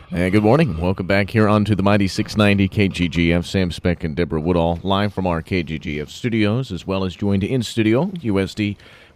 Good morning. Welcome back here onto the Mighty 690 KGGF. Sam Speck and Deborah Woodall live from our KGGF studios, as well as joined in studio, USD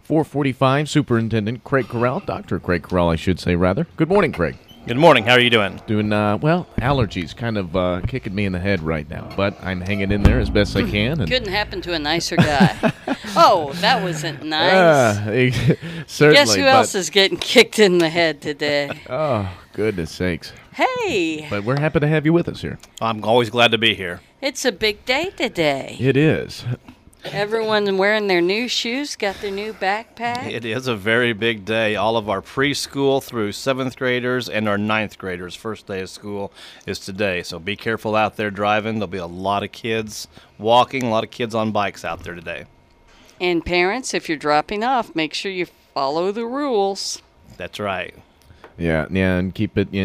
445 Superintendent Craig Corral, Dr. Craig Corral, I should say, rather. Good morning, Craig. Good morning. How are you doing? Doing, well, allergies kind of kicking me in the head right now, but I'm hanging in there as best I can. And couldn't happen to a nicer guy. Oh, that wasn't nice. Certainly. Guess who else is getting kicked in the head today? Oh, goodness sakes. Hey. But we're happy to have you with us here. I'm always glad to be here. It's a big day today. It is. Everyone wearing their new shoes, got their new backpack. It is a very big day. All of our preschool through 7th graders and our 9th graders' first day of school is today. So be careful out there driving. There'll be a lot of kids walking, a lot of kids on bikes out there today. And parents, if you're dropping off, make sure you follow the rules. That's right. Yeah, and keep it,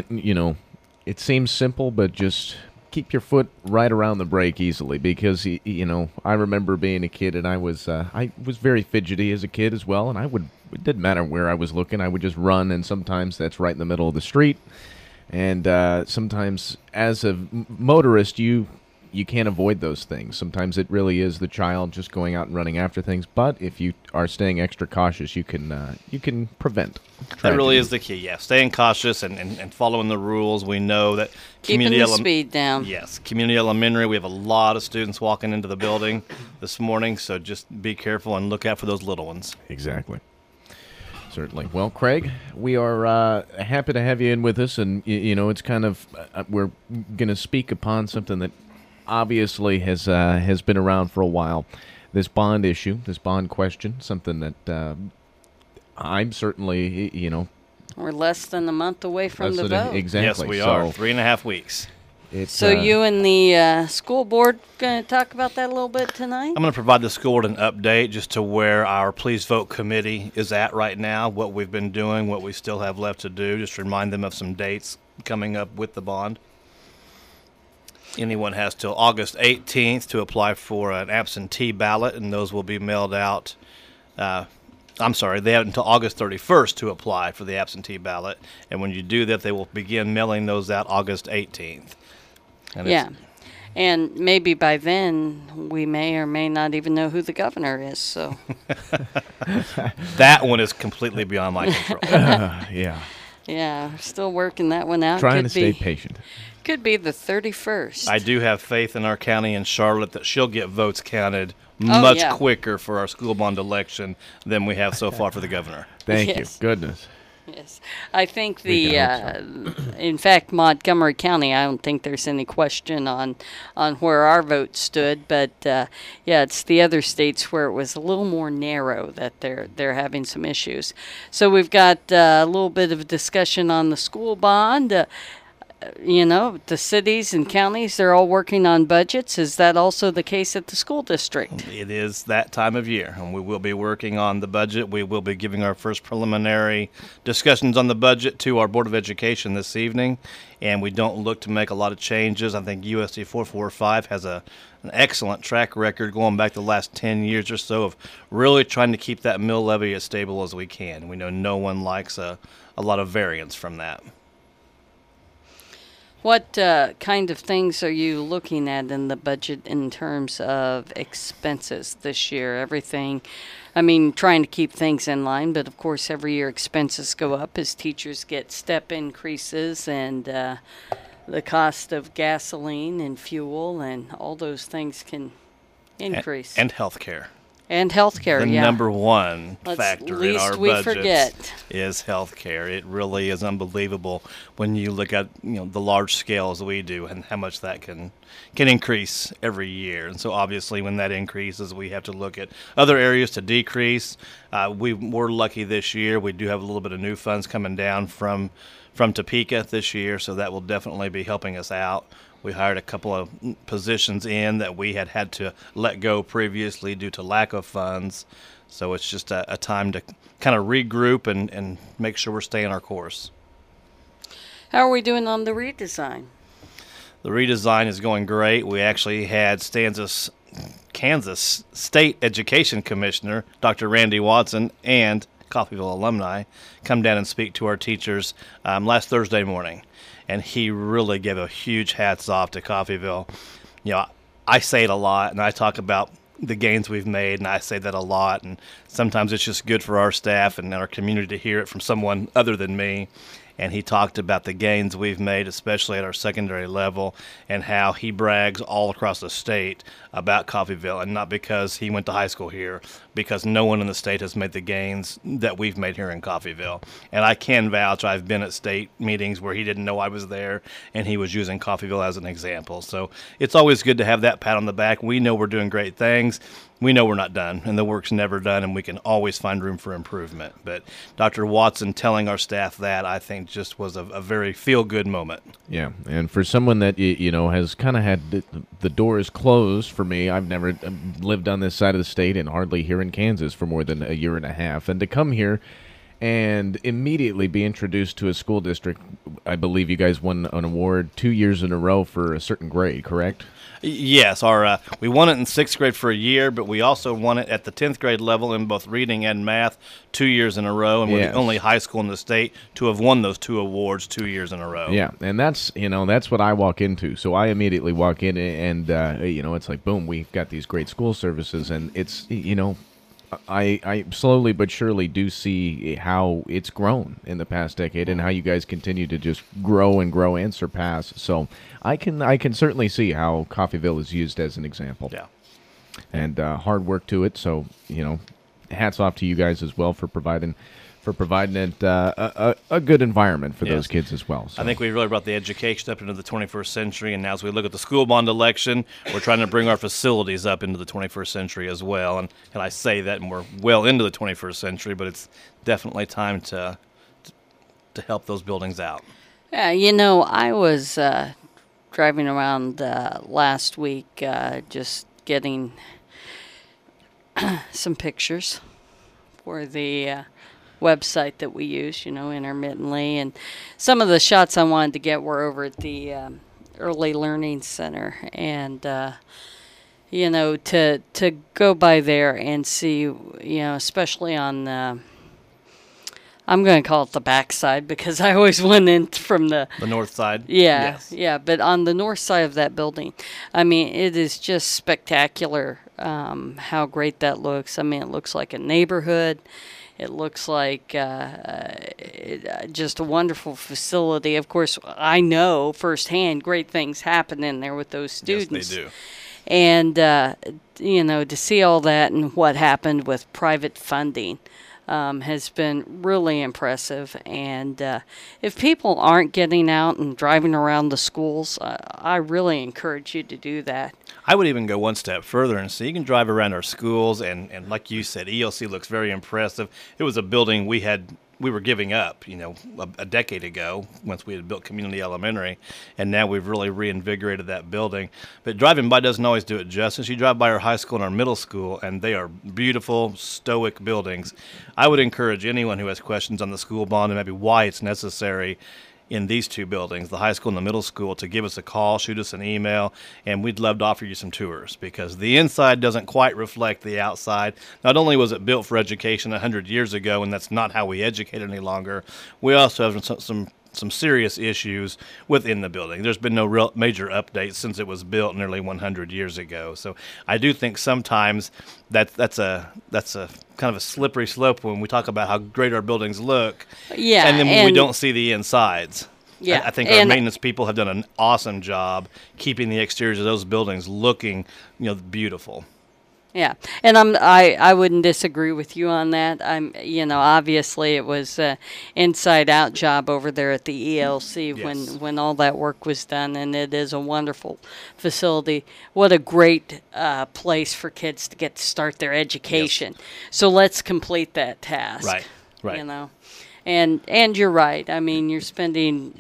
it seems simple, but just keep your foot right around the brake easily because, I remember being a kid and I was very fidgety as a kid as well, and it didn't matter where I was looking, I would just run, and sometimes that's right in the middle of the street, and sometimes as a motorist, you can't avoid those things. Sometimes it really is the child just going out and running after things, but if you are staying extra cautious, you can prevent tragedy. That really is the key, yeah. Staying cautious and following the rules. We know that keeping the speed down. Yes, Community Elementary, we have a lot of students walking into the building this morning, so just be careful and look out for those little ones. Exactly. Certainly. Well, Craig, we are happy to have you in with us, and, it's kind of, we're going to speak upon something that obviously has been around for a while. This bond issue, this bond question, something that I'm certainly, We're less than a month away from the vote. Exactly. Yes, we are. 3.5 weeks. So you and the school board going to talk about that a little bit tonight? I'm going to provide the school board an update just to where our Please Vote committee is at right now, what we've been doing, what we still have left to do, just remind them of some dates coming up with the bond. Anyone has till August 18th to apply for an absentee ballot, and those will be mailed out. They have until August 31st to apply for the absentee ballot, and when you do that, they will begin mailing those out August 18th. And maybe by then we may or may not even know who the governor is. So that one is completely beyond my control. Yeah. Yeah, still working that one out. Trying to stay patient. Could be the 31st. I do have faith in our county in Charlotte that she'll get votes counted much quicker for our school bond election than we have so far for the governor. Thank you. Goodness. Yes. I think in fact, Montgomery County, I don't think there's any question on where our vote stood, but it's the other states where it was a little more narrow that they're having some issues. So we've got a little bit of a discussion on the school bond. The cities and counties, they're all working on budgets. Is that also the case at the school district? It is that time of year, and we will be working on the budget. We will be giving our first preliminary discussions on the budget to our Board of Education this evening, and we don't look to make a lot of changes. I think USD 445 has an excellent track record going back the last 10 years or so of really trying to keep that mill levy as stable as we can. We know no one likes a lot of variance from that. What kind of things are you looking at in the budget in terms of expenses this year? Everything, trying to keep things in line, but of course every year expenses go up as teachers get step increases and the cost of gasoline and fuel and all those things can increase. And health care. And healthcare, the number one factor in our budget is healthcare. It really is unbelievable when you look at the large scales we do and how much that can increase every year. And so obviously when that increases, we have to look at other areas to decrease. We're lucky this year. We do have a little bit of new funds coming down from Topeka this year, so that will definitely be helping us out. We hired a couple of positions in that we had to let go previously due to lack of funds. So it's just a time to kind of regroup and make sure we're staying our course. How are we doing on the redesign? The redesign is going great. We actually had Kansas State Education Commissioner, Dr. Randy Watson, and Coffeyville alumni come down and speak to our teachers last Thursday morning. And he really gave a huge hats off to Coffeyville. You know, I say it a lot, and I talk about the gains we've made, and I say that a lot. And sometimes it's just good for our staff and our community to hear it from someone other than me. And he talked about the gains we've made, especially at our secondary level, and how he brags all across the state about Coffeyville, and not because he went to high school here, because no one in the state has made the gains that we've made here in Coffeyville. And I can vouch, I've been at state meetings where he didn't know I was there, and he was using Coffeyville as an example. So it's always good to have that pat on the back. We know we're doing great things. We know we're not done, and the work's never done, and we can always find room for improvement. But Dr. Watson telling our staff that, I think, just was a very feel-good moment. Yeah, and for someone that, you know, has kind of had the doors closed for me, I've never lived on this side of the state and hardly here in Kansas for more than a year and a half, and to come here and immediately be introduced to a school district, I believe you guys won an award 2 years in a row for a certain grade, correct? Yes, we won it in 6th grade for a year, but we also won it at the 10th grade level in both reading and math 2 years in a row, and we're the only high school in the state to have won those 2 awards 2 years in a row. Yeah, and that's what I walk into. So I immediately walk in, and it's like, boom, we've got these great school services, and it's, I slowly but surely do see how it's grown in the past decade and how you guys continue to just grow and surpass. So I can certainly see how Coffeyville is used as an example. Yeah. And hard work to it. So, hats off to you guys as well for providing it a good environment for those kids as well. So. I think we really brought the education up into the 21st century, and now as we look at the school bond election, we're trying to bring our facilities up into the 21st century as well. And I say that, and we're well into the 21st century, but it's definitely time to help those buildings out. Yeah, I was driving around last week just getting some pictures for the website that we use, intermittently. And some of the shots I wanted to get were over at the Early Learning Center. And, to go by there and see, especially on I'm going to call it the backside because I always went in from the north side. Yeah, yes. Yeah. But on the north side of that building, I mean, it is just spectacular how great that looks. I mean, it looks like a neighborhood. It looks like just a wonderful facility. Of course, I know firsthand great things happen in there with those students. Yes, they do. And, to see all that and what happened with private funding has been really impressive. And if people aren't getting out and driving around the schools, I really encourage you to do that. I would even go one step further and say you can drive around our schools, and like you said, ELC looks very impressive. It was a building we were giving up, a decade ago once we had built Community Elementary, and now we've really reinvigorated that building. But driving by doesn't always do it justice. You drive by our high school and our middle school, and they are beautiful, stoic buildings. I would encourage anyone who has questions on the school bond and maybe why it's necessary in these two buildings, the high school and the middle school, to give us a call, shoot us an email, and we'd love to offer you some tours because the inside doesn't quite reflect the outside. Not only was it built for education 100 years ago, and that's not how we educate any longer, we also have some serious issues within the building. There's been no real major updates since it was built nearly 100 years ago. So I do think sometimes that's a kind of a slippery slope when we talk about how great our buildings look. Yeah, and then we don't see the insides. Yeah, I think our maintenance people have done an awesome job keeping the exteriors of those buildings looking, beautiful. Yeah, and I wouldn't disagree with you on that. Obviously it was an inside-out job over there at the ELC when all that work was done, and it is a wonderful facility. What a great place for kids to get to start their education. Yes. So let's complete that task. Right. And you're right. I mean, you're spending,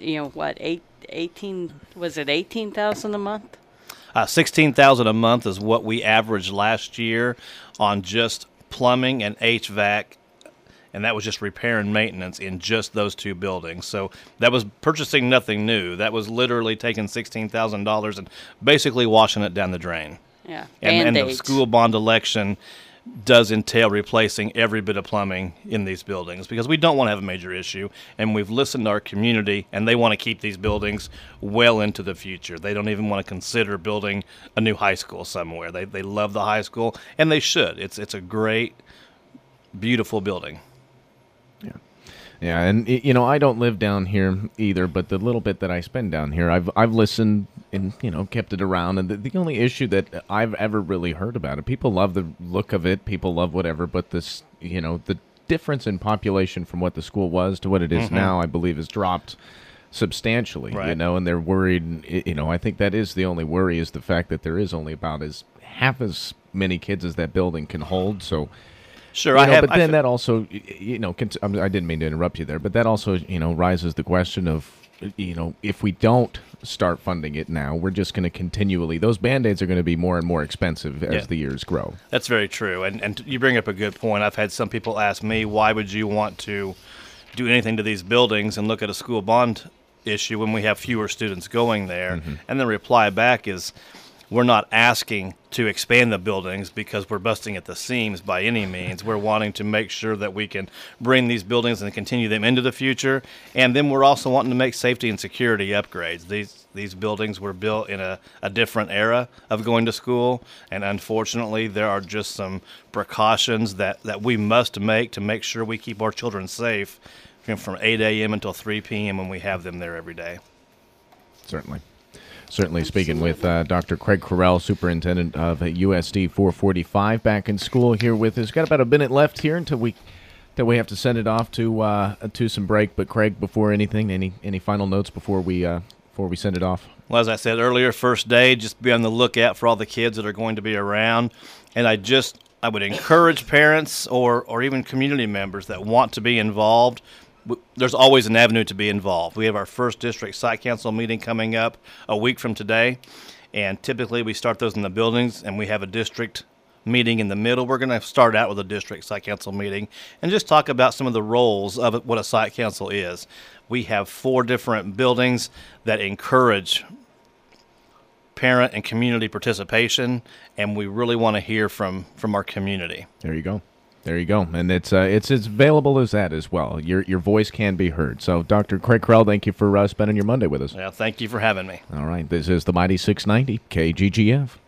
$18,000 a month? $16,000 a month is what we averaged last year on just plumbing and HVAC, and that was just repair and maintenance in just those two buildings. So that was purchasing nothing new. That was literally taking $16,000 and basically washing it down the drain. Yeah, and the school bond election does entail replacing every bit of plumbing in these buildings, because we don't want to have a major issue, and we've listened to our community, and they want to keep these buildings well into the future. They don't even want to consider building a new high school somewhere. They love the high school, and they should. It's a great, beautiful building. Yeah, and you know, I don't live down here either, but the little bit that I spend down here, I've listened and, you know, kept it around, and the only issue that I've ever really heard about it, people love the look of it, people love whatever, but this, you know, the difference in population from what the school was to what it is now, I believe, has dropped substantially, you know, and they're worried, you know, I think that is the only worry, is the fact that there is only about half as many kids as that building can hold, so... Sure, but then that also, you know, I didn't mean to interrupt you there, but that also, you know, raises the question of, you know, if we don't start funding it now, we're just going to continually, those Band-Aids are going to be more and more expensive as the years grow. That's very true, and you bring up a good point. I've had some people ask me, why would you want to do anything to these buildings and look at a school bond issue when we have fewer students going there? And the reply back is, we're not asking to expand the buildings because we're busting at the seams by any means. We're wanting to make sure that we can bring these buildings and continue them into the future. And then we're also wanting to make safety and security upgrades. These buildings were built in a different era of going to school. And unfortunately, there are just some precautions that we must make to make sure we keep our children safe from 8 a.m. until 3 p.m. when we have them there every day. Certainly speaking with Dr. Craig Correll, Superintendent of USD 445, back in school here with us. Got about a minute left here until we have to send it off to some break. But Craig, before anything, any final notes before we send it off? Well, as I said earlier, first day, just be on the lookout for all the kids that are going to be around. And I would encourage parents or even community members that want to be involved. There's always an avenue to be involved. We have our first district site council meeting coming up a week from today, and typically we start those in the buildings, and we have a district meeting in the middle. We're going to start out with a district site council meeting and just talk about some of the roles of what a site council is. We have 4 different buildings that encourage parent and community participation, and we really want to hear from our community. There you go. And it's as available as that as well. Your voice can be heard. So, Dr. Craig Correll, thank you for spending your Monday with us. Yeah, thank you for having me. All right, this is the Mighty 690 KGGF.